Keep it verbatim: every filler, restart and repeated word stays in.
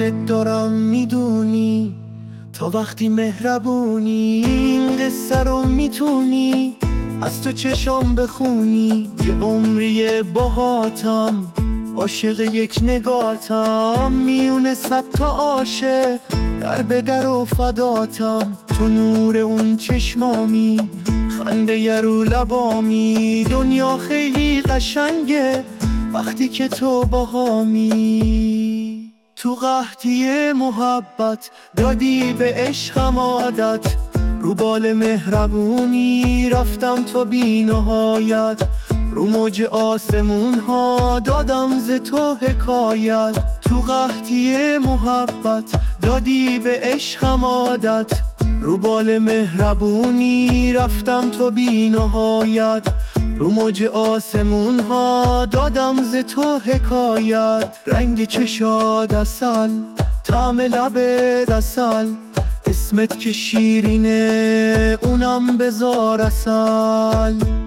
دوستت دارم میدونی، تا وقتی مهربونی این قصه رو میتونی از تو چشام بخونی. یه عمری باهاتم، عاشق یک نگاتم، میونه صد تا عاشق در به در و فداتم. تو نور اون چشمامی، خنده ی رو لبامی، دنیا خیلی قشنگه وقتی که تو باهامی. تو قحطی محبت دادی به عشقم عادت، رو بال مهربونی رفتم تا بی نهایت. رو موج آسمون ها دادم ز تو حکایت. تو قحطی محبت دادی به عشقم عادت، رو بال مهربونی رفتم تا بی نهایت. رو موج آسمون ها دادم ز تو حکایت. رنگ چشاد عسل، طعم لبت عسل، اسمت که شیرینه اونم بذار عسل.